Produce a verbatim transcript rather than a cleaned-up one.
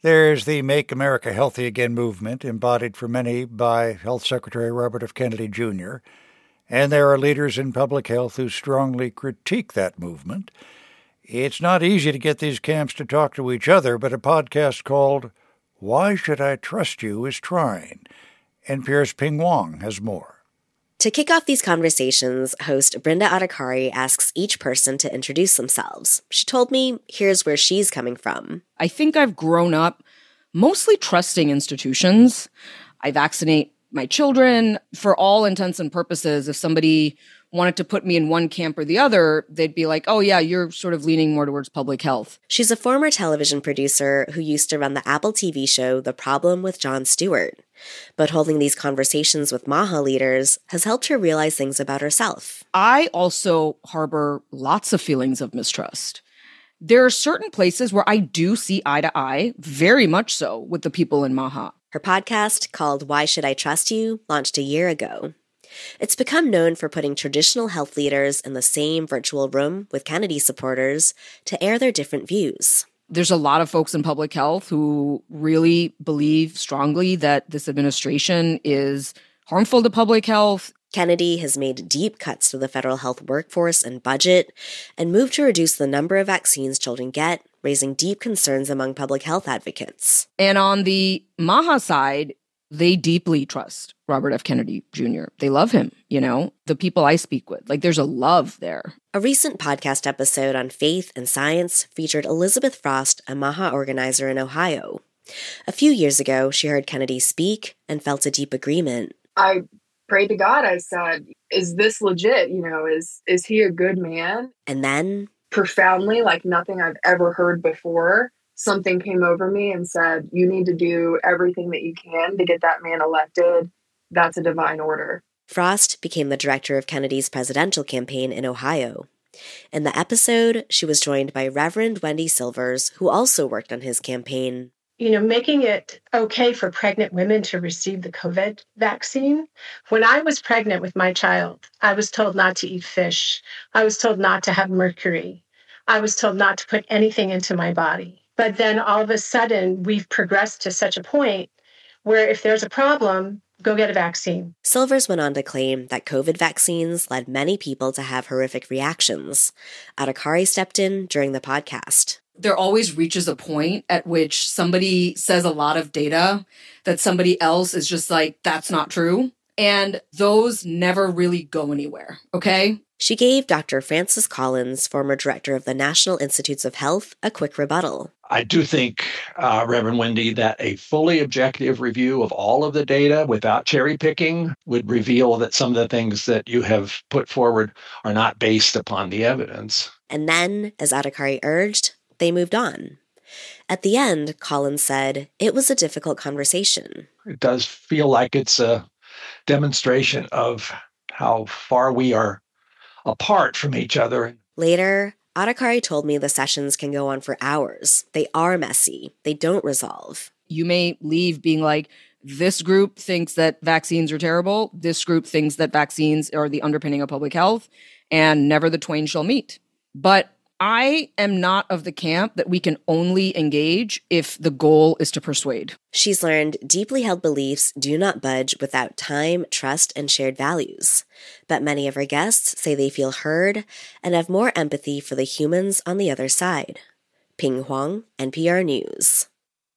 There's the Make America Healthy Again movement, embodied for many by Health Secretary Robert F. Kennedy Junior, and there are leaders in public health who strongly critique that movement. It's not easy to get these camps to talk to each other, but a podcast called Why Should I Trust You is trying. N P R's Pien Huang has more. To kick off these conversations, host Brenda Adhikari asks each person to introduce themselves. She told me, here's where she's coming from. I think I've grown up mostly trusting institutions. I vaccinate my children. For all intents and purposes, if somebody wanted to put me in one camp or the other, they'd be like, oh yeah, you're sort of leaning more towards public health. She's a former television producer who used to run the Apple T V show The Problem with Jon Stewart. But holding these conversations with MAHA leaders has helped her realize things about herself. I also harbor lots of feelings of mistrust. There are certain places where I do see eye to eye, very much so, with the people in MAHA. Her podcast, called Why Should I Trust You?, launched a year ago. It's become known for putting traditional health leaders in the same virtual room with Kennedy supporters to air their different views. There's a lot of folks in public health who really believe strongly that this administration is harmful to public health. Kennedy has made deep cuts to the federal health workforce and budget and moved to reduce the number of vaccines children get, raising deep concerns among public health advocates. And on the MAHA side, they deeply trust Robert F. Kennedy Junior They love him, you know, the people I speak with. Like, there's a love there. A recent podcast episode on faith and science featured Elizabeth Frost, a MAHA organizer in Ohio. A few years ago, she heard Kennedy speak and felt a deep agreement. I prayed to God. I said, is this legit? You know, is is he a good man? And then, profoundly, like nothing I've ever heard before, something came over me and said, you need to do everything that you can to get that man elected. That's a divine order. Frost became the director of Kennedy's presidential campaign in Ohio. In the episode, she was joined by Reverend Wendy Silvers, who also worked on his campaign. You know, making it okay for pregnant women to receive the COVID vaccine. When I was pregnant with my child, I was told not to eat fish. I was told not to have mercury. I was told not to put anything into my body. But then all of a sudden, we've progressed to such a point where if there's a problem, go get a vaccine. Silvers went on to claim that COVID vaccines led many people to have horrific reactions. Adhikari stepped in during the podcast. There always reaches a point at which somebody says a lot of data that somebody else is just like, that's not true. And those never really go anywhere, okay? She gave Doctor Francis Collins, former director of the National Institutes of Health, a quick rebuttal. I do think, uh, Reverend Wendy, that a fully objective review of all of the data without cherry picking would reveal that some of the things that you have put forward are not based upon the evidence. And then, as Adhikari urged, they moved on. At the end, Collins said, it was a difficult conversation. It does feel like it's a demonstration of how far we are apart from each other. Later, Adhikari told me the sessions can go on for hours. They are messy. They don't resolve. You may leave being like, this group thinks that vaccines are terrible. This group thinks that vaccines are the underpinning of public health, and never the twain shall meet. But I am not of the camp that we can only engage if the goal is to persuade. She's learned deeply held beliefs do not budge without time, trust, and shared values. But many of her guests say they feel heard and have more empathy for the humans on the other side. Pien Huang, N P R News.